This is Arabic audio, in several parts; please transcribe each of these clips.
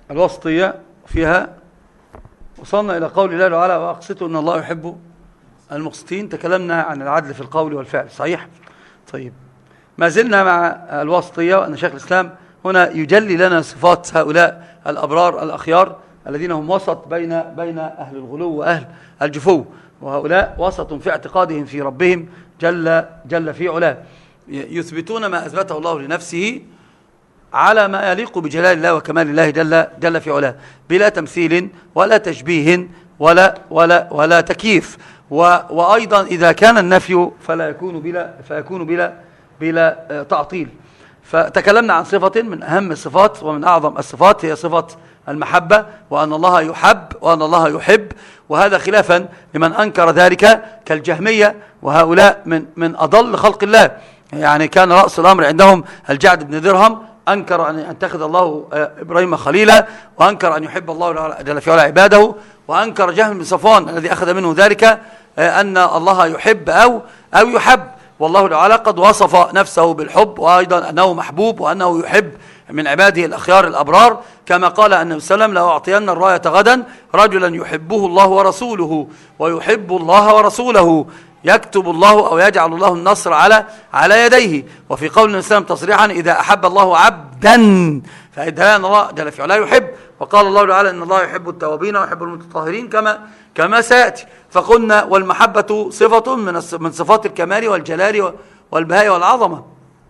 الوسطية فيها وصلنا إلى قول الله تعالى وأقسطوا إن الله يحب المقسطين. تكلمنا عن العدل في القول والفعل، صحيح؟ طيب، ما زلنا مع الوسطية، وأن شيخ الإسلام هنا يجلي لنا صفات هؤلاء الأبرار الأخيار الذين هم وسط بين أهل الغلو وأهل الجفو، وهؤلاء وسط في اعتقادهم في ربهم جل في علاه، يثبتون ما أثبته الله لنفسه على ما يليق بجلال الله وكمال الله جل في علاه، بلا تمثيل ولا تشبيه ولا تكييف. وأيضا إذا كان النفي فيكون بلا تعطيل. فتكلمنا عن صفة من أهم الصفات ومن أعظم الصفات، هي صفة المحبة، وأن الله يحب وأن الله يحب، وهذا خلافا لمن أنكر ذلك كالجهمية، وهؤلاء من أضل خلق الله. يعني كان رأس الأمر عندهم الجعد بن درهم، أنكر أن يتخذ الله إبراهيم خليلا، وأنكر أن يحب الله جل في علاه عباده، وأنكر جهم بن صفوان الذي أخذ منه ذلك أن الله يحب أو يحب، والله تعالى قد وصف نفسه بالحب، وأيضا أنه محبوب وأنه يحب من عباده الأخيار الأبرار، كما قال النبي صلى الله عليه وسلم: لو أعطين الراية غدا رجلا يحبه الله ورسوله ويحب الله ورسوله يكتب الله أو يجعل الله النصر على يديه. وفي قول النبي صلى الله عليه وسلم تصريحا: إذا أحب الله عبدا فإذا أن الله جل في علاه يحب. وقال الله تعالى: إن الله يحب التوابين ويحب المتطهرين كما سيأتي. فقلنا والمحبة صفة من صفات الكمال والجلال والبهاء والعظمة،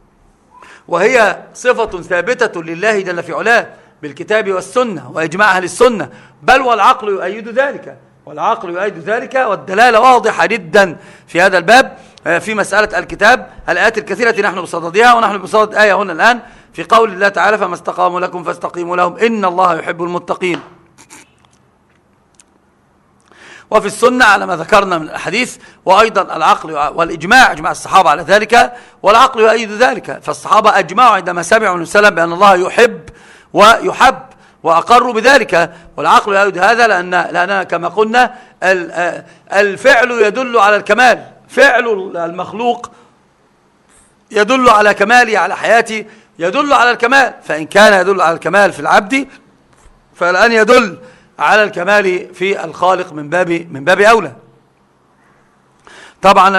وهي صفة ثابتة لله جل في علاه بالكتاب والسنة وإجماع أهل السنة، بل والعقل يؤيد ذلك، والدلالة واضحة جدا في هذا الباب في مسألة الكتاب. الآيات الكثيرة التي نحن بصددها، ونحن بصدد آية هنا الآن في قول الله تعالى: فما استقاموا لكم فاستقيموا لهم إن الله يحب المتقين. وفي السنة على ما ذكرنا من الحديث، وأيضا العقل والإجماع، إجماع الصحابة على ذلك، والعقل يؤيد ذلك. فالصحابة أجمعوا عندما سمعوا النبي صلى الله عليه وسلم بأن الله يحب ويحب، وأقروا بذلك، والعقل يؤيد هذا لأن كما قلنا الفعل يدل على الكمال، فعل المخلوق يدل على كماله، على حياته يدل على الكمال، فإن كان يدل على الكمال في العبد فالآن يدل على الكمال في الخالق من باب أولى. طبعا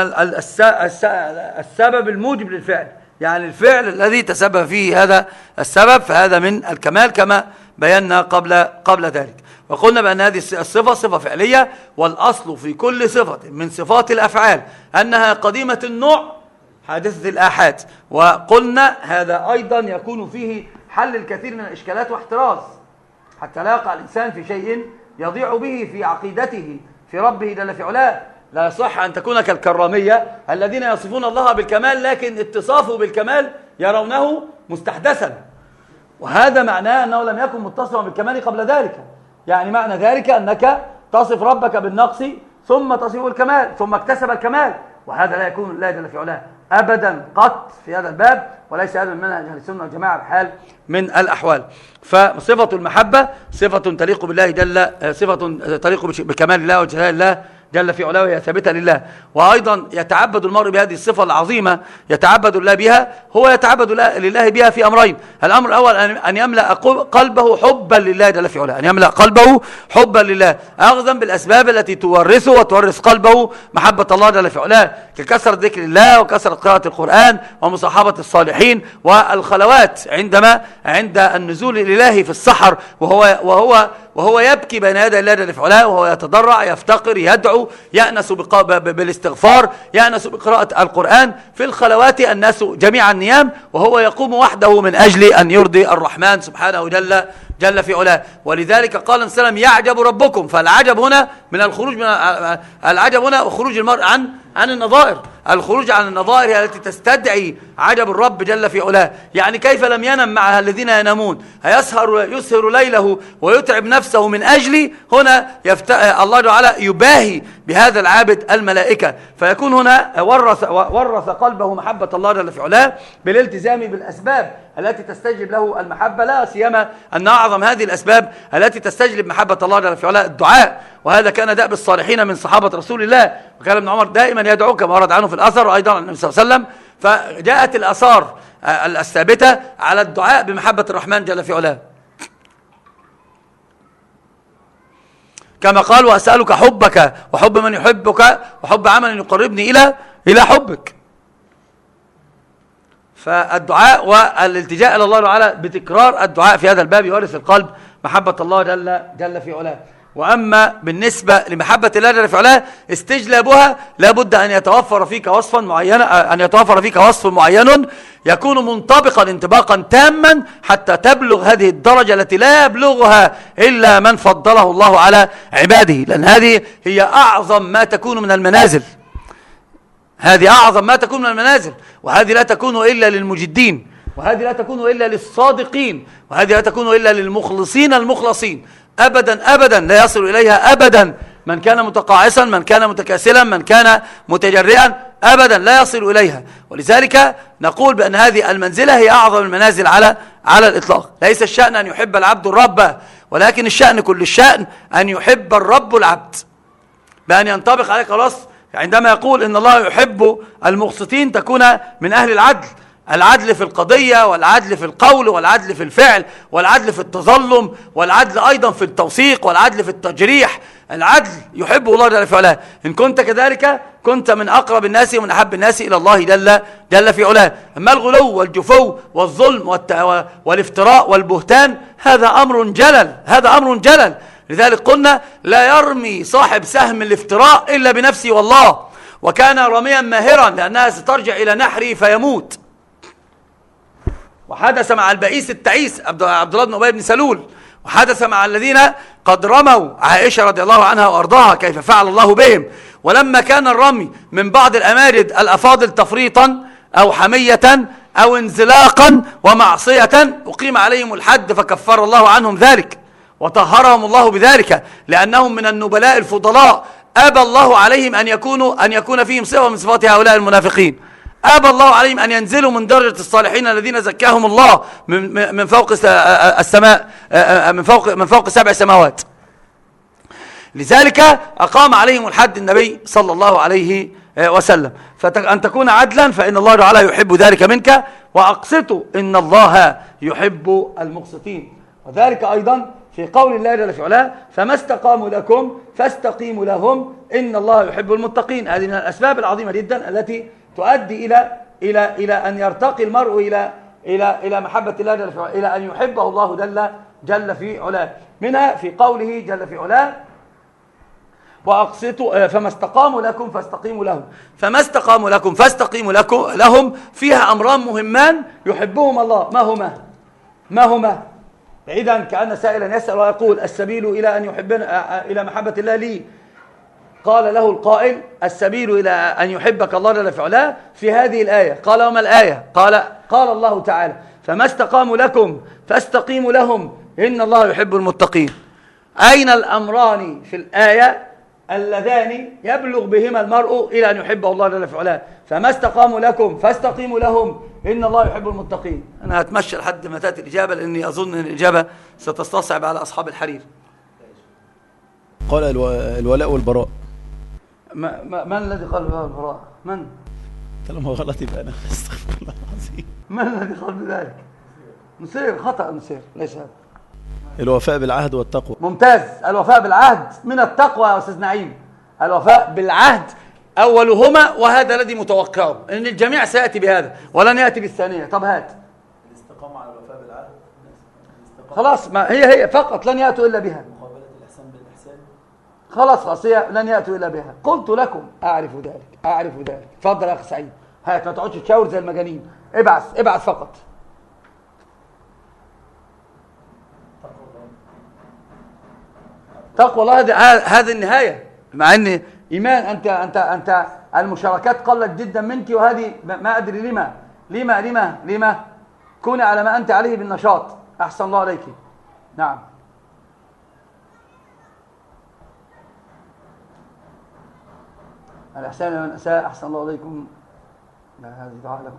السبب الموجب للفعل، يعني الفعل الذي تسبب فيه هذا السبب، فهذا من الكمال كما بينا قبل ذلك. وقلنا بأن هذه الصفة صفة فعلية، والأصل في كل صفة من صفات الأفعال أنها قديمة النوع حادثة الآحاد. وقلنا هذا أيضا يكون فيه حل الكثير من الإشكالات واحتراز، حتى لا يقع الإنسان في شيء يضيع به في عقيدته في ربه جل في علاه. لا يصح أن تكون كالكرامية الذين يصفون الله بالكمال، لكن اتصافه بالكمال يرونه مستحدثا، وهذا معناه أنه لم يكن متصفا بالكمال قبل ذلك. يعني معنى ذلك أنك تصف ربك بالنقص ثم تصفه الكمال ثم اكتسب الكمال، وهذا لا يكون لله جل في علاه أبدا قط في هذا الباب، وليس هذا من منهج أهل السنة والجماعة بحال من الأحوال. فصفة المحبة صفة تليق بالله صفة تليق بكمال الله وجلال الله جل في علاه، وهي ثابتة لله. وأيضا يتعبد المرء بهذه الصفة العظيمة، يتعبد الله بها، هو يتعبد لله بها في أمرين: الأمر الأول أن يملأ قلبه حبا لله جل في علاه، أن يملأ قلبه حبا لله، أخذا بالأسباب التي تورثه وتورث قلبه محبة الله جل في علاه، ككثرة ذكر الله وكثرة قراءة القرآن ومصاحبة الصالحين والخلوات عند النزول الإلهي في السحر، وهو يبكي بين يدي الله جل في علاه، وهو يتضرع يفتقر يدعو يأنس بالاستغفار، يأنس بقراءة القرآن في الخلوات، الناس جميعا نيام، وهو يقوم وحده من أجل أن يرضي الرحمن سبحانه جل في علاه. ولذلك قال النبي صلى الله عليه وسلم: يعجب ربكم. فالعجب هنا من الخروج العجب هنا خروج المرء عن النظائر. الخروج عن النظائر هي التي تستدعي عجب الرب جل في علاه. يعني كيف لم ينم مع الذين ينامون، يسهر ليله ويتعب نفسه من أجل هنا الله تعالى يباهي بهذا العابد الملائكة، فيكون هنا ورث قلبه محبة الله جل في علاه بالالتزام بالأسباب التي تستجلب له المحبة، لا سيما أن أعظم هذه الأسباب التي تستجلب محبة الله جل في علاه الدعاء، وهذا كان دأب الصالحين من صحابة رسول الله. وكان ابن عمر دائما يدعو كما ورد عنه في الأثر، وأيضا عن النبي صلى الله عليه وسلم. فجاءت الآثار الثابتة على الدعاء بمحبة الرحمن جل في علاه. كما قال وأسألك حبك وحب من يحبك وحب عمل يقربني إلى حبك. فالدعاء والالتجاء إلى الله تعالى بتكرار الدعاء في هذا الباب يورث القلب محبة الله جل في علاه. وأما بالنسبة لمحبة الله جل في علاه استجلابها لابد أن يتوفر فيك وصف معين يكون منطبقا انطباقا تاما حتى تبلغ هذه الدرجة التي لا يبلغها إلا من فضله الله على عباده، لأن هذه هي أعظم ما تكون من المنازل. هذه أعظم ما تكون من المنازل، وهذه لا تكون إلا للمجدين، وهذه لا تكون إلا للصادقين، وهذه لا تكون إلا للمخلصين المخلصين. أبدا أبدا لا يصل إليها أبدا من كان متقاعسا، من كان متكاسلا، من كان متجرئا، أبدا لا يصل إليها. ولذلك نقول بأن هذه المنزلة هي أعظم المنازل على الإطلاق. ليس الشأن أن يحب العبد الرب، ولكن الشأن كل الشأن أن يحب الرب العبد، بأن ينطبق عليه خلاص. عندما يقول إن الله يحب المقسطين تكون من أهل العدل، العدل في القضية، والعدل في القول، والعدل في الفعل، والعدل في التظلم، والعدل أيضا في التوثيق، والعدل في التجريح. العدل يحبه الله جل في علاه. إن كنت كذلك كنت من أقرب الناس ومن أحب الناس إلى الله جل في علاه. أما الغلو والجفو والظلم والافتراء والبهتان هذا أمر جلل. لذلك قلنا لا يرمي صاحب سهم الافتراء إلا بنفسه والله، وكان رميا ماهرا لأنها سترجع إلى نحره فيموت. وحدث مع البئيس التعيس عبد الله بن أبي بن سلول، وحدث مع الذين قد رموا عائشة رضي الله عنها وأرضاها كيف فعل الله بهم. ولما كان الرمي من بعض الأمارد الأفاضل تفريطا أو حمية أو انزلاقا ومعصية أقيم عليهم الحد فكفر الله عنهم ذلك وطهرهم الله بذلك، لأنهم من النبلاء الفضلاء. أبى الله عليهم أن يكون فيهم صفة من صفات هؤلاء المنافقين. أبى الله عليهم أن ينزلوا من درجة الصالحين الذين زكاهم الله من فوق السماء، من فوق 7 سماوات. لذلك أقام عليهم الحد النبي صلى الله عليه وسلم. فأن تكون عدلا فإن الله تعالى يحب ذلك منك، وأقسطوا إن الله يحب المقسطين. وذلك أيضا في قول الله جل في علاه فما استقاموا لكم فاستقيموا لهم إن الله يحب المتقين. هذه من الأسباب العظيمة جدا التي تؤدي إلى أن يرتقي المرء إلى محبة الله جل في علاه، إلى أن يحبه الله جل في علاه. منها في قوله جل في علاه وأقسطوا فما استقاموا لكم فاستقيموا لهم. فما استقاموا لكم فاستقيموا لهم فيها أمران مهمان يحبهم الله. ما هما؟ إذا كأن سائلا يسأل ويقول السبيل إلى أن يحبنا إلى محبة الله لي. قال له القائل السبيل إلى أن يحبك الله جل في علاه في هذه الآية. قال وما الآية؟ قال الله تعالى فما استقاموا لكم فاستقيموا لهم إن الله يحب المتقين. أين الأمران في الآية اللذان يبلغ بهما المرء إلى أن يحبه الله جل في علاه؟ فما استقاموا لكم فاستقيموا لهم إن الله يحب المتقين. أنا هتمشى لحد ما تأتي الإجابة، لأني أظن أن الإجابة ستصعب على أصحاب الحرير. قال الولاء والبراء. من الذي قال الولاء والبراء؟ من؟ طالما غلط يبقى أنا أستغفر الله العظيم. من الذي قال بذلك؟ نسير خطأ، نسير ليس هذا. الوفاء بالعهد والتقوى. ممتاز. الوفاء بالعهد من التقوى يا أستاذ نعيم. الوفاء بالعهد أولهما، وهذا الذي متوقعه إن الجميع سيأتي بهذا ولن يأتي بالثانية. طب هات الاستقامة على الوفاء بالعهد. خلاص، ما هي فقط لن يأتوا إلا بها. مقابلة الإحسان بالإحسان. خلاص هي لن يأتوا إلا بها. قلت لكم أعرف ذلك. اتفضل يا أخي سعيد، هات، ما تقعدش تشاور زي المجانين. ابعث فقط. تقوى الله هذه النهاية. مع ان ايمان انت المشاركات قلت جدا منك، وهذه ما ادري لما كوني على ما انت عليه بالنشاط. احسن الله عليك. نعم. الاحسان من اساء احسن الله عليكم. لا، هذه دعاء لكم.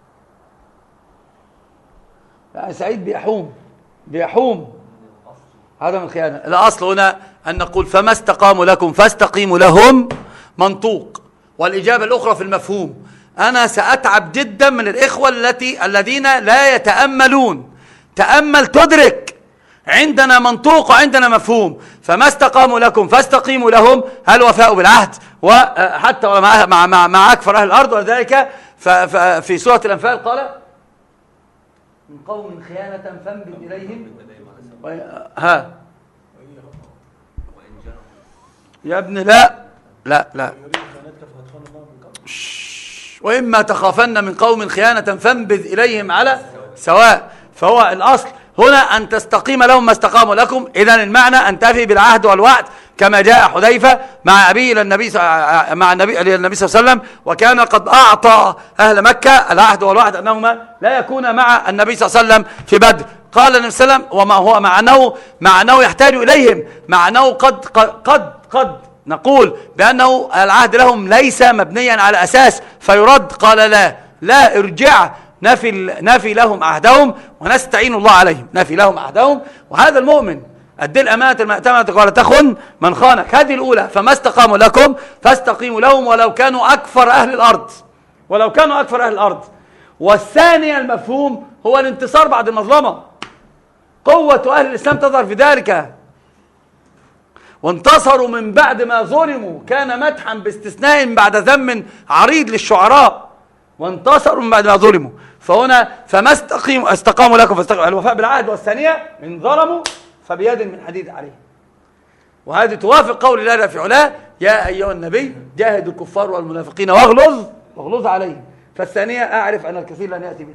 يعني سعيد بيحوم هذا من الخيانة. الأصل هنا أن نقول فما استقاموا لكم فاستقيموا لهم منطوق، والإجابة الأخرى في المفهوم. أنا سأتعب جدا من الإخوة الذين لا يتأملون. تأمل تدرك. عندنا منطوق وعندنا مفهوم. فما استقاموا لكم فاستقيموا لهم، هل وفاء بالعهد وحتى مع أكفر أهل الأرض. ولذلك في سورة الأنفال قال من قوم خيانة فانبذ إليهم ها يا ابن لا وإما تخافن من قوم خيانة فانبذ إليهم على سواء. فهو الأصل هنا أن تستقيم لهم ما استقاموا لكم. إذن المعنى أن تفي بالعهد والوعد كما جاء حذيفة مع أبيه إلى النبي صلى الله عليه وسلم، وكان قد أعطى أهل مكة العهد والوعد أنهما لا يكون مع النبي صلى الله عليه وسلم في بدر. قال النبي صلى الله عليه وسلم وما هو مع أنه يحتاج إليهم، مع أنه قد نقول بأنه العهد لهم ليس مبنيا على أساس فيرد. قال لا ارجع، نفي لهم عهدهم ونستعين الله عليهم، نفي لهم عهدهم. وهذا المؤمن أدي الأمانة المأتمنة ولا تخن من خانك. هذه الأولى. فما استقاموا لكم فاستقيموا لهم ولو كانوا أكفر أهل الأرض. والثانية المفهوم هو الانتصار بعد المظلمة. قوة أهل الإسلام تظهر في ذلك، وانتصروا من بعد ما ظلموا. كان مدحا باستثناء بعد ذم عريض للشعراء، وانتصروا من بعد ما ظلموا. فهنا فما استقاموا لكم الوفاء بالعهد. والثانية إن ظلموا فبيد من حديد عليه. وهذه توافق قول الله في علاه يا أيها النبي جاهد الكفار والمنافقين واغلظ عليهم. فالثانية أعرف أن الكثير لن يأتي بها.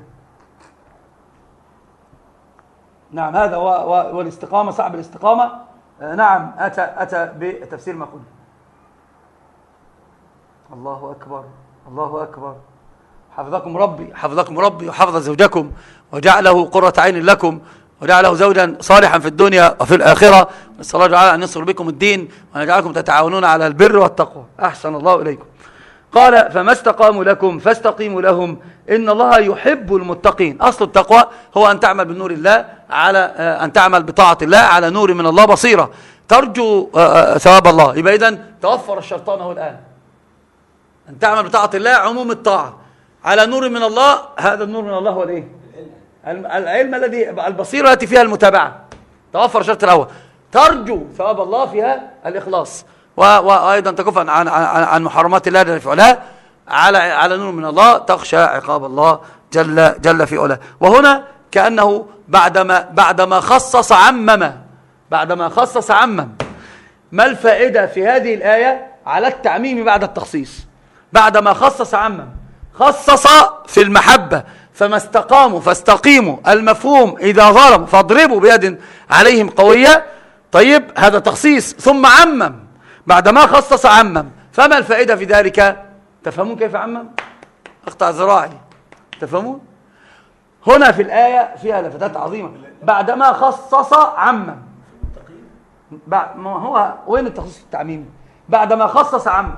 نعم هذا والاستقامة صعب الاستقامة. نعم أتى بتفسير ما قلنا. الله أكبر. حفظكم ربي وحفظ زوجكم وجعله قرة عين لكم وجعله زوجا صالحا في الدنيا وفي الآخرة. نسأل الله تعالى أن ينصر بكم الدين وأن يجعلكم تتعاونون على البر والتقوى. أحسن الله إليكم. قال فما استقاموا لكم فاستقيموا لهم إن الله يحب المتقين. أصل التقوى هو أن تعمل بنور الله على أن تعمل بطاعة الله على نور من الله بصيرة ترجو ثواب الله. يبقى إذن توفر الشرطان هو الآن أن تعمل بطاعة الله عموم الطاعة على نور من الله. هذا النور من الله هو الإيه؟ العلم الذي البصيرة التي فيها المتابعة. توفر الشرط الأول ترجو ثواب الله فيها الإخلاص، وأيضا تكف عن محرمات الله جل في علاه على نور من الله تخشى عقاب الله جل في علاه. وهنا كأنه بعدما خصص عمم. ما الفائدة في هذه الآية على التعميم بعد التخصيص؟ بعدما خصص عمم، خصص في المحبة فما استقاموا فاستقيموا. المفهوم إذا ظلموا فاضربوا بيد عليهم قوية. طيب هذا تخصيص ثم عمم. بعدما خصص عمم، فما الفائدة في ذلك؟ تفهمون كيف عمم؟ أقطع ذراعي. تفهمون؟ هنا في الآية فيها لفتات عظيمة. بعدما خصص عمم، ما هو وين التخصيص التعميم؟ بعدما خصص عمم.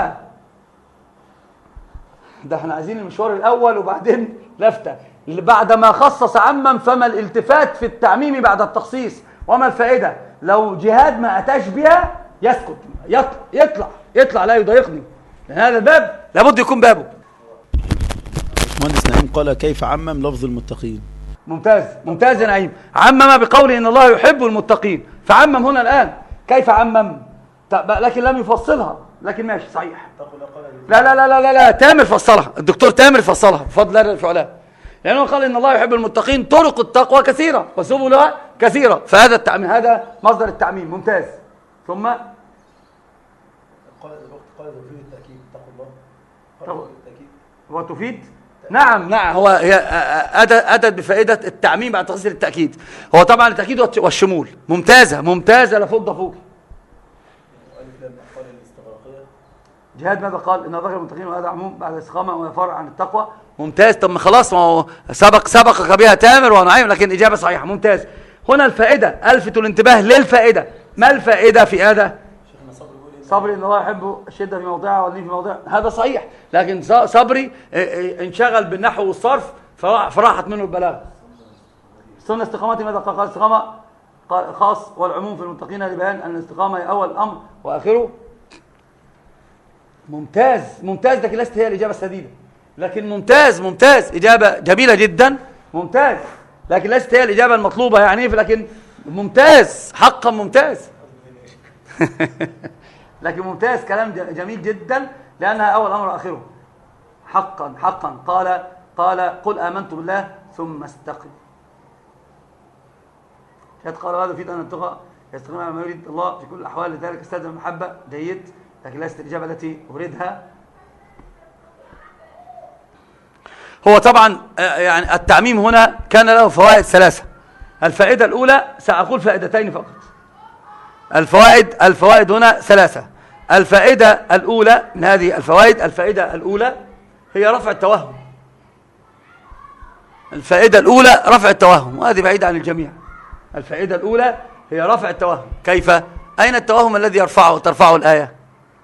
ده احنا عايزين المشوار الأول وبعدين لفتة. بعدما خصص عمم فما الالتفات في التعميم بعد التخصيص؟ وما الفائدة؟ لو جهاد ما أتاش بها يسكت، يطلع لا يضايقني، لأن هذا الباب لابد يكون بابه. مهندس نعيم قال كيف عمم لفظ المتقين. ممتاز يا نعيم. عمم بقوله إن الله يحب المتقين، فعمم هنا الآن. كيف عمم؟ لكن لم يفصلها، لكن ماشي صحيح. لا تامر فصلها، الدكتور تامر فصلها بفضل الله في علاه، لأنه قال إن الله يحب المتقين. طرق التقوى كثيرة وسبلها كثيرة، فهذا التعميم، هذا مصدر التعميم. ممتاز. ثم قال تفيد التأكيد اتقوا الله وتفيد. نعم هو أتت بفائدة التعميم بعد تخصيص التأكيد. هو طبعا التأكيد والشمول. ممتازة لفض فوق. جهاد ماذا قال؟ إن ذكر المتقين وهذا عموم بعد الاستقامة ويفرع عن التقوى. ممتاز. طب خلاص، ما هو سبقك بها تامر ونعيم، لكن إجابة صحيحة. ممتاز. هنا الفائدة، ألفت الانتباه للفائدة. ما الفائدة في هذا؟ صبري إن الله يحب الشدة في موضعها واللين في موضعها. هذا صحيح، لكن صبري انشغل بالنحو والصرف فراحت منه البلاغة. سنة استقامتي ماذا قال؟ الاستقامة خاص والعموم في المتقين لبيان أن الاستقامة هي أول الأمر وآخره. ممتاز. لكن لست هي الإجابة السديدة، لكن ممتاز. إجابة جميلة جدا. ممتاز، لكن لست هي الإجابة المطلوبة يعني. لكن ممتاز، حقا ممتاز. لكن ممتاز، كلام جميل جدا، لأنها أول أمر آخره. حقا حقا قال قل آمنت بالله ثم استقم. قال هذا يفيد أن التقى يستقيم على ما يريد الله في كل الأحوال، لذلك استلزم المحبة. جيد، لكن ليست الإجابة التي أريدها. هو طبعا يعني التعميم هنا كان له فوائد ثلاثة. الفائدة الأولى، سأقول فائدتين فقط. الفوائد هنا ثلاثة. الفائدة الأولى من هذه الفوائد، الفائدة الأولى هي رفع التوهم. الفائدة الأولى رفع التوهم، وهذه بعيدة عن الجميع. الفائدة الأولى هي رفع التوهم. كيف؟ أين التوهم الذي ترفعه الآية؟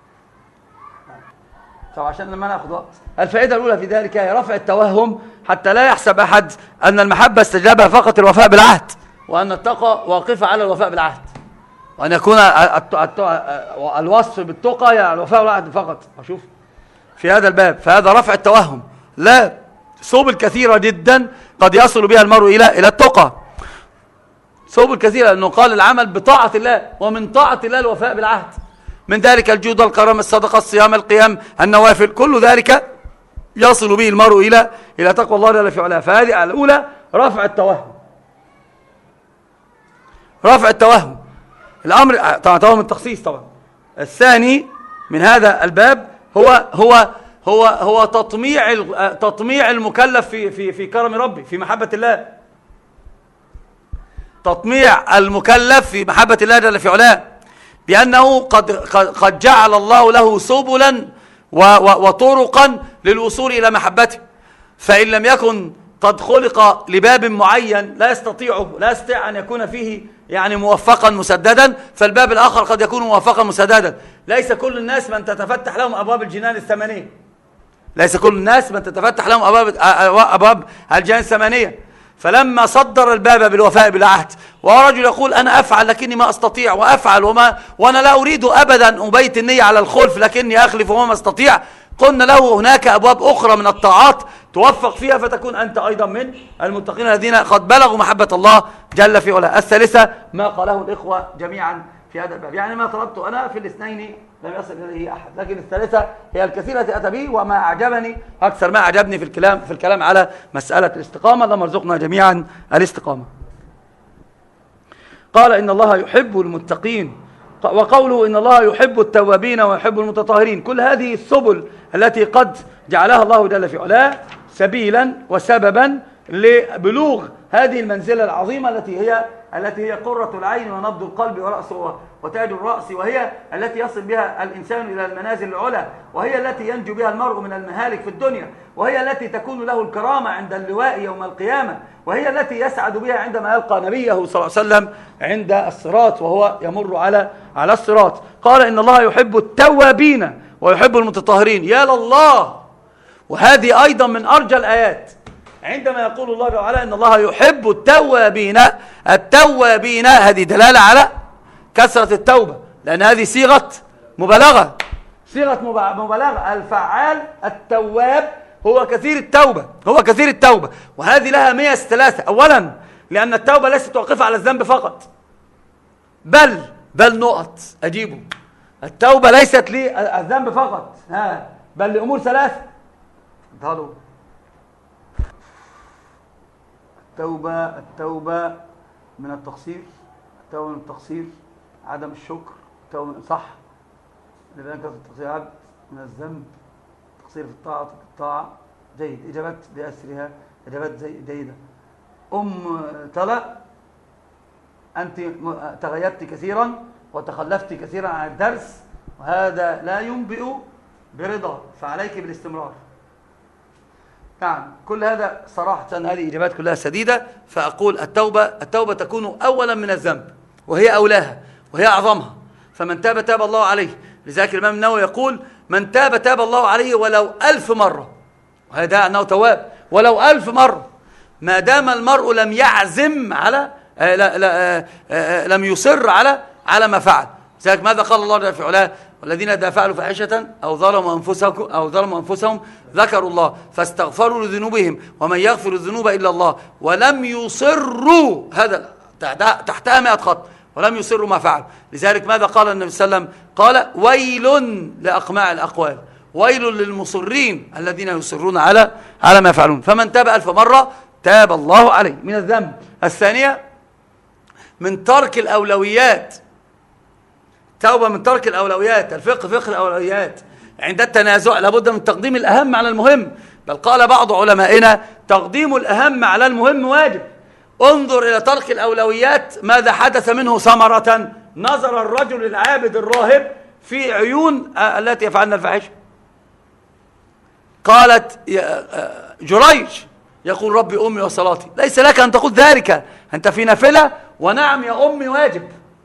طبعا عشان لما نأخذ وقت. الفائدة الأولى في ذلك هي رفع التوهم، حتى لا يحسب أحد أن المحبة استجابها فقط الوفاء بالعهد، وأن التقى واقفة على الوفاء بالعهد، وأن يكون الوصف بالتقى يعني الوفاء بالعهد فقط. أشوف في هذا الباب، فهذا رفع التوهم. لا، سبل كثيرة جدا قد يصل بها المرء إلى التقى، سبل كثيرة، لأنه قال العمل بطاعة الله، ومن طاعة الله الوفاء بالعهد، من ذلك الجود والكرم، الصدقة، الصيام، القيام، النوافل، كل ذلك يصل به المرء إلى تقوى الله جل في علاه. فهذه الأولى رفع التوهم. رفع التوهم، الأمر طبعا توهم التخصيص. طبعا الثاني من هذا الباب هو تطميع المكلف في كرم ربي، في محبة الله. تطميع المكلف في محبة الله جل في علاه، بأنه قد جعل الله له سبلا وطرقا للوصول إلى محبته. فإن لم يكن قد خلق لباب معين لا يستطيع أن يكون فيه يعني موفقا مسددا، فالباب الآخر قد يكون موفقا مسددا. ليس كل الناس من تتفتح لهم أبواب الجنان الثمانية، ليس كل الناس من تتفتح لهم أبواب الجنان الثمانية. فلما صدر الباب بالوفاء بالعهد، ورجل يقول أنا أفعل لكني ما أستطيع، وأفعل وأنا لا أريد أبدا أبيت النية على الخلف لكني أخلف وما أستطيع، قلنا له هناك أبواب أخرى من الطاعات توفق فيها فتكون أنت أيضا من المتقين الذين قد بلغوا محبة الله جل في علاه. الثالثة ما قاله الإخوة جميعا في هذا الباب، يعني ما طلبت أنا في الاثنين لم يصل إليه أحد، لكن الثالثة هي الكثيرة التي أتى به، وما أعجبني أكثر ما أعجبني في الكلام على مسألة الاستقامة. اللهم ارزقنا جميعا الاستقامة. قال إن الله يحب المتقين، وقوله إن الله يحب التوابين ويحب المتطهرين، كل هذه السبل التي قد جعلها الله جل في علاه سبيلا وسببا لبلوغ هذه المنزلة العظيمة التي هي قرة العين ونبض القلب ورأسه وتاج الرأس، وهي التي يصل بها الإنسان إلى المنازل العلى، وهي التي ينجو بها المرء من المهالك في الدنيا، وهي التي تكون له الكرامة عند اللواء يوم القيامة، وهي التي يسعد بها عندما يلقى نبيه صلى الله عليه وسلم عند الصراط وهو يمر على الصراط. قال إن الله يحب التوابين ويحب المتطهرين. يا لله، وهذه أيضا من أرجى الآيات، عندما يقول الله تعالى إن الله يحب التوابين. التوابين هذه دلالة على كثرة التوبة، لأن هذه صيغة مبالغة، الفعال التواب هو كثير التوبة، وهذه لها ميز ثلاثة. أولا لأن التوبة ليست توقف على الذنب فقط، بل نقط أجيبه، التوبة ليست للذنب فقط، بل لأمور ثلاثة. التوبة من التقصير، عدم الشكر، صح، لأن كثرة التقصير عبد من الذنب، تقصير في الطاعة، جيد، إجابات بأسرها، إجابات جيدة. طلع أنت تغيبت كثيرا وتخلفت كثيرا عن الدرس، وهذا لا ينبئ برضا، فعليك بالاستمرار. نعم، كل هذا صراحة هذه إجابات كلها سديدة. فأقول التوبة تكون أولا من الذنب، وهي أولاها وهي أعظمها. فمن تاب الله عليه، لذلك الإمام النووي يقول من تاب الله عليه ولو 1000 مرة، وهذا أنه تواب ولو 1000 مرة، ما دام المرء لم يعزم على لم يصر على ما فعل. لذلك ماذا قال الله جل في علاه؟ والذين إذا فعلوا فاحشة أو ظلموا أنفسهم ذكروا الله فاستغفروا لذنوبهم ومن يغفر الذنوب إلا الله ولم يصروا، هذا تحتها 100 خط ولم يصروا ما فعلوا. لذلك ماذا قال النبي صلى الله عليه وسلم؟ قال ويل لأقماع الأقوال، ويل للمصرين الذين يصرون على ما يفعلون. فمن تاب 1000 مرة تاب الله عليه من الذنب. الثانية من ترك الأولويات، توبة من ترك الأولويات. الفقه فقه الأولويات. عند التنازع لابد من تقديم الأهم على المهم، بل قال بعض علمائنا تقديم الأهم على المهم واجب. انظر إلى ترك الأولويات ماذا حدث منه ثمرة. نظر الرجل العابد الراهب في عيون التي يفعلن الفاحشة. قالت جريج يقول ربي أمي وصلاتي. ليس لك أن تقول ذلك، أنت في نافلة. ونعم يا أمي واجب.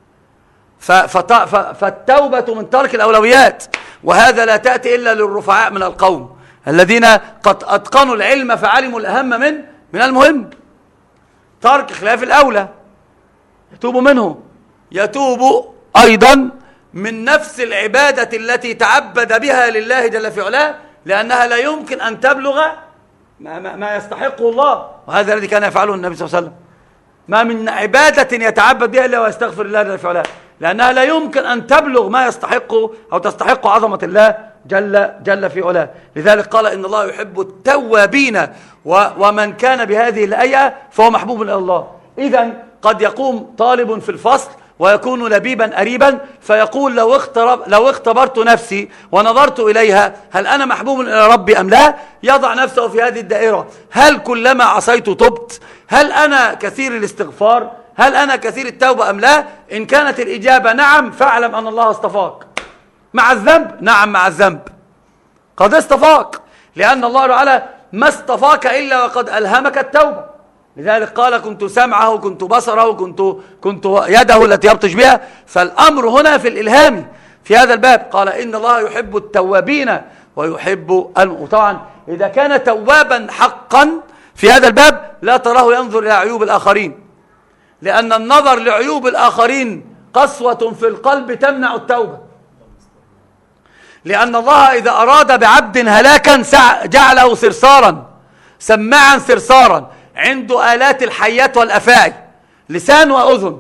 فالتوبة من ترك الأولويات، وهذا لا تأتي إلا للرفعاء من القوم الذين قد أتقنوا العلم فعلموا الأهم من المهم. ترك خلاف الأولى يتوب منه. يتوب أيضا من نفس العبادة التي تعبد بها لله جل في علاه، لأنها لا يمكن أن تبلغ ما يستحقه الله، وهذا الذي كان يفعله النبي صلى الله عليه وسلم. ما من عبادة يتعبد بها إلا ويستغفر الله جل في علاه، لأنها لا يمكن أن تبلغ ما يستحقه أو تستحق عظمة الله جل في علاه. لذلك قال إن الله يحب التوابين، ومن كان بهذه الآية فهو محبوب إلى الله. إذن قد يقوم طالب في الفصل ويكون لبيبا أريبا فيقول لو اختبرت نفسي ونظرت إليها هل أنا محبوب إلى ربي أم لا، يضع نفسه في هذه الدائرة. هل كلما عصيت تبت؟ هل أنا كثير الاستغفار؟ هل أنا كثير التوبة أم لا؟ إن كانت الإجابة نعم فاعلم أن الله اصطفاك. مع الذنب؟ نعم مع الذنب قد اصطفاك، لأن الله تعالى ما اصطفاك إلا وقد ألهمك التوبة. لذلك قال كنت سمعه، كنت بصره، كنت يده التي يبطش بها. فالأمر هنا في الإلهام في هذا الباب. قال إن الله يحب التوابين ويحب وطبعا إذا كان توابا حقا في هذا الباب لا تراه ينظر إلى عيوب الآخرين، لأن النظر لعيوب الآخرين قسوة في القلب تمنع التوبة. لأن الله إذا أراد بعبد هلاكا جعله صرصارا سماعا صرصارا، عنده آلات الحيات والأفاعي، لسان وأذن،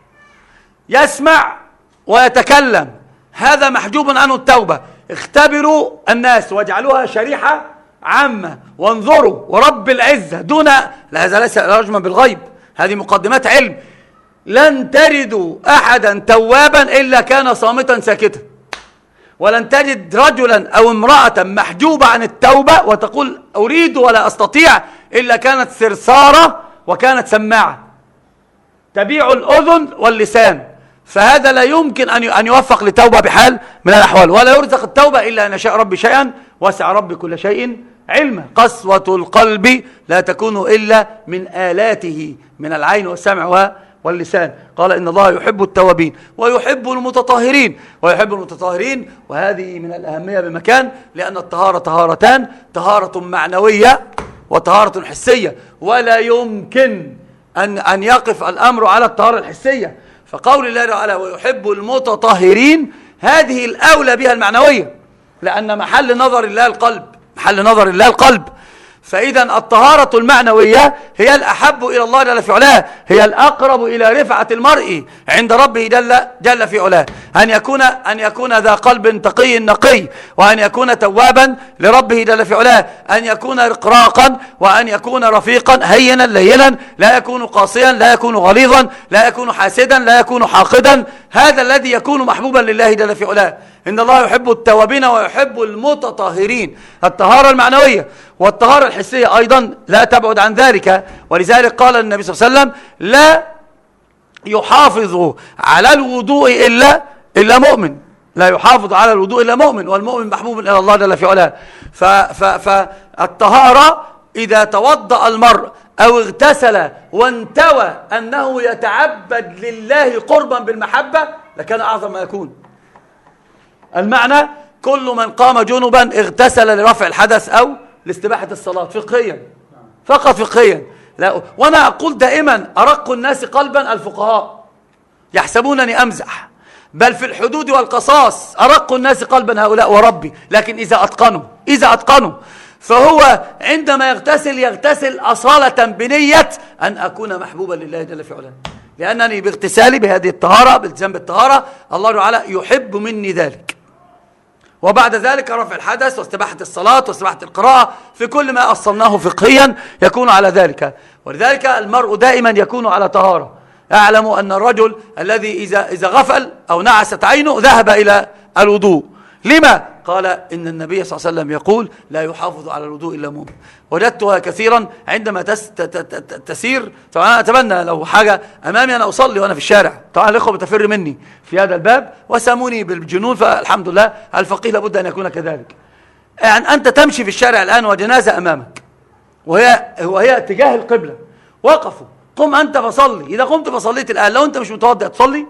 يسمع ويتكلم، هذا محجوب عنه التوبة. اختبروا الناس واجعلوها شريحة عامة، وانظروا ورب العزة دون هذا ليس رجما بالغيب، هذه مقدمات علم. لن تجدوا أحدا توابا إلا كان صامتا ساكتا، ولن تجد رجلا أو امرأة محجوبة عن التوبة وتقول أريد ولا أستطيع إلا كانت صرصارة وكانت سماعة تبيع الأذن واللسان. فهذا لا يمكن أن يوفق لتوبة بحال من الأحوال، ولا يرزق التوبة إلا أن يشاء ربي شيئا وسع ربي كل شيء علما. قسوة القلب لا تكون إلا من آلاته من العين والسمع واللسان. قال إن الله يحب التوابين ويحب المتطهرين وهذه من الأهمية بمكان، لأن الطهارة طهارتان، طهارة معنوية وطهارة حسية، ولا يمكن أن يقف الأمر على الطهارة الحسية. فقول الله تعالى ويحب المتطهرين هذه الأولى بها المعنوية، لأن محل نظر الله القلب. فإذا الطهارة المعنوية هي الأحب إلى الله جل في علاه، هي الأقرب إلى رفعة المرء عند ربه جل في علاه. أن يكون ذا قلب تقي نقي، وأن يكون توابا لربه جل في علاه، أن يكون رقراقا، وأن يكون رفيقا هينا لينا، لا يكون قاسيا، لا يكون غليظا، لا يكون حاسدا، لا يكون حاقدا. هذا الذي يكون محبوبا لله جل في علاه. إن الله يحب التوابين ويحب المتطهرين، الطهارة المعنوية. والطهارة الحسية أيضا لا تبعد عن ذلك. ولذلك قال النبي صلى الله عليه وسلم لا يحافظ على الوضوء إلا مؤمن، لا يحافظ على الوضوء إلا مؤمن، والمؤمن محبوب إلى الله جل في علاه. فالطهارة إذا توضأ المرء أو اغتسل وانتوى أنه يتعبد لله قربا بالمحبة لكان أعظم ما يكون. المعنى كل من قام جنبا اغتسل لرفع الحدث أو لاستباحة الصلاة، فقهيا فقط فقهيا. لا، وأنا أقول دائما أرق الناس قلبا الفقهاء، يحسبونني أمزح، بل في الحدود والقصاص أرق الناس قلبا هؤلاء وربي. لكن إذا أتقنوا فهو عندما يغتسل أصالة بنية أن أكون محبوبا لله جل في علاه. لأنني باغتسالي بهذه الطهارة بالتزام بالطهارة الله تعالى يحب مني ذلك. وبعد ذلك رفع الحدث واستباحة الصلاة واستباحة القراءة في كل ما أصلناه فقهيا يكون على ذلك. ولذلك المرء دائما يكون على طهارة. أعلم أن الرجل الذي إذا غفل أو نعست عينه ذهب إلى الوضوء. لما؟ قال إن النبي صلى الله عليه وسلم يقول لا يحافظ على الوضوء إلا مؤمن. وجدتها كثيرا عندما تسير. طبعا أنا أتمنى لو حاجة أمامي أنا أصلي وأنا في الشارع، طبعا الإخوة بتفر مني في هذا الباب وساموني بالجنون، فالحمد لله الفقيه لابد أن يكون كذلك. يعني أنت تمشي في الشارع الآن وجنازة أمامك وهي اتجاه القبلة، وقفوا، قم أنت فصلي. إذا قمت فصليت الآن لو أنت مش متوضئ تصلي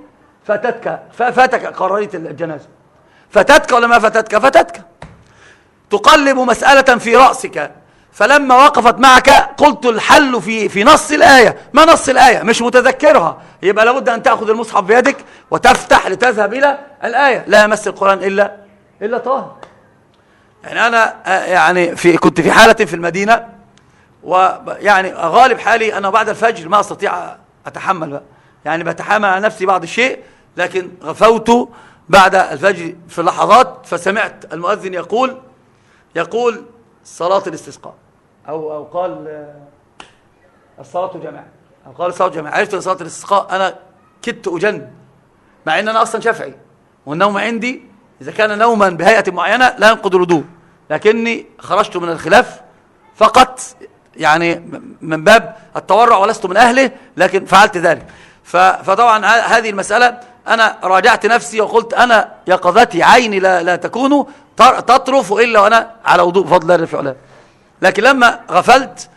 فاتك قرارية الجنازة. فتتك ولا ما فتتك؟ فتتك. تقلب مسألة في رأسك، فلما وقفت معك قلت الحل في نص الآية. ما نص الآية؟ مش متذكرها، يبقى لابد أن تأخذ المصحف بيدك وتفتح لتذهب إلى الآية. لا يمس القرآن إلا طاهر. يعني أنا كنت في حالة في المدينة، ويعني غالب حالي أنا بعد الفجر ما أستطيع أتحمل بقى، يعني بتحامل على نفسي بعض الشيء، لكن غفوت بعد الفجر في لحظات فسمعت المؤذن يقول صلاة الاستسقاء أو قال الصلاة جماعة أو قال الصلاة جماعة. عرفت أن صلاة الاستسقاء أنا كدت أجن، مع أن أنا أصلا شافعي والنوم عندي إذا كان نوما بهيئة معينة لا ينقض الوضوء، لكني خرجت من الخلاف فقط يعني من باب التورع ولست من أهله، لكن فعلت ذلك. فطبعا هذه المسألة أنا راجعت نفسي وقلت أنا يقظتي عيني لا تكون تطرف إلا وأنا على وضوء بفضل الله في علاه. لكن لما غفلت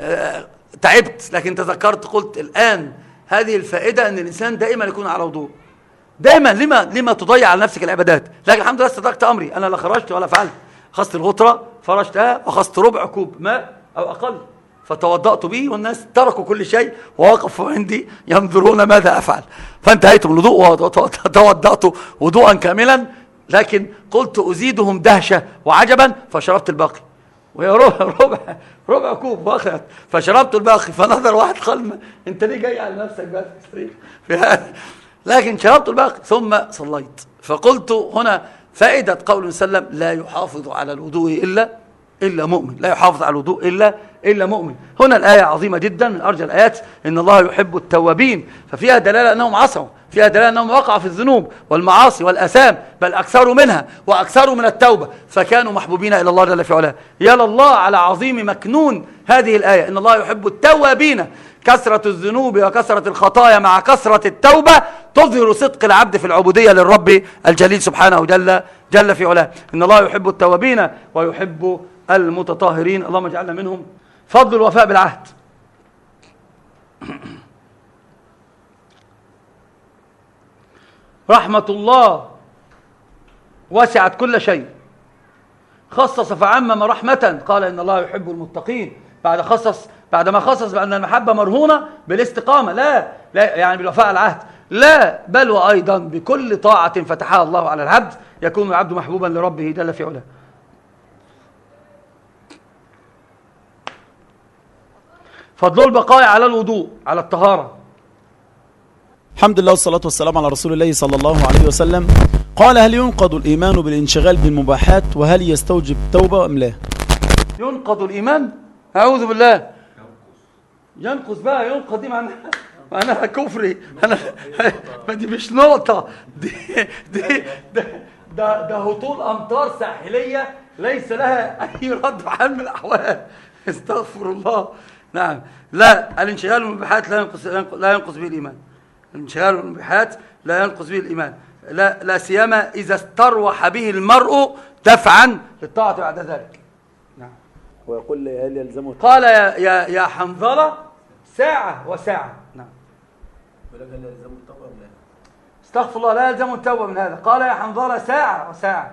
تعبت، لكن تذكرت قلت الآن هذه الفائدة أن الإنسان دائما يكون على وضوء دائما. لما تضيع على نفسك العبادات؟ لكن الحمد لله استدركت أمري، أنا لا خرجت ولا فعلت. أخذت الغطرة فرشتها وأخذت ربع كوب ماء أو أقل فتوضأت به، والناس تركوا كل شيء ووقفوا عندي ينظرون ماذا أفعل. فانتهيت من الوضوء وتوضأت وضوءا كاملا، لكن قلت أزيدهم دهشة وعجبا فشربت الباقي، وهي ربع كوب واخذت فشربت الباقي. فنظر واحد قال انت ليه جاي على نفسك بس في هذا؟ لكن شربت الباقي ثم صليت. فقلت هنا فائدة قول وسلم لا يحافظ على الوضوء إلا مؤمن، لا يحافظ على الوضوء إلا مؤمن. هنا الآية عظيمة جدا من أرجى الآيات، إن الله يحب التوابين، ففيها دلالة أنهم عصوا، فيها دلالة أنهم وقعوا في الذنوب والمعاصي والأثام، بل أكثروا منها وأكثروا من التوبة، فكانوا محبوبين إلى الله جل في علاه. يا لله على عظيم مكنون هذه الآية، إن الله يحب التوابين. كثرة الذنوب وكثرة الخطايا مع كثرة التوبة تظهر صدق العبد في العبودية للرب الجليل سبحانه جل في علاه. إن الله يحب التوابين ويحب المتطهرين، اللهم اجعلنا منهم. فضل الوفاء بالعهد. رحمة الله وسعت كل شيء، خصص فعمم رحمة، قال إن الله يحب المتقين، بعدما خصص بأن المحبة مرهونة بالاستقامة، لا يعني بالوفاء العهد، لا بل وأيضا بكل طاعة فتحها الله على العبد يكون العبد محبوبا لربه جل في علاه. فضل البقاء على الوضوء على الطهارة. الحمد لله والصلاة والسلام على رسول الله صلى الله عليه وسلم. قال هل ينقض الإيمان بالانشغال بالمباحات، وهل يستوجب توبة أم لا؟ ينقض الإيمان؟ أعوذ بالله. ينقض بقى، ينقض دي معناها كفري. دي مش نقطة، ده هطول أمطار ساحلية ليس لها أي رد حال من الأحوال. استغفر الله. نعم، لا، الانشغال بالمباحات لا ينقص به الإيمان. الانشغال بالمباحات لا ينقص به الإيمان، لا سيما إذا استروح به المرء دفعا للطاعة بعد ذلك. نعم. ويقول هل يلزمه؟ قال يا حنظلة ساعة وساعة. نعم. ولكن لا يلزم التوبة من هذا. استغفر الله، لا يلزم التوبة من هذا. قال يا حنظلة ساعة وساعة.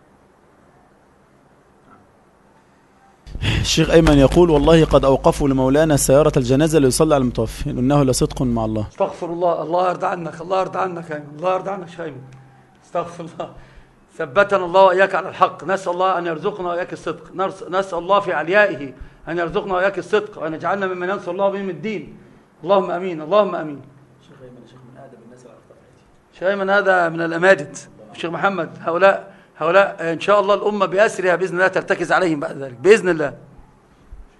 الشيخ أيمن يقول والله قد أوقفوا لمولانا سيارة الجنازة ليصلي على المتوفي، إنه لصدق مع الله. استغفر الله، الله يرضى عنك، الله يرضى عنك يا أيمن، الله يرضى عنك يا أيمن. استغفر الله. ثبتنا الله وإياك على الحق، نسأل الله أن يرزقنا وإياك الصدق، نسأل الله في عليائه أن يرزقنا وإياك الصدق، وأن يجعلنا ممن ينصر الله بهم الدين. اللهم أمين، اللهم أمين. شيخ أيمن يا شيخ من أدب الناس اللي عرفتها في حياتي. شيخ أيمن هذا من الأماجد. الشيخ محمد هؤلاء إن شاء الله الأمة بأسرها بإذن الله ترتكز عليهم بعد ذلك بإذن الله.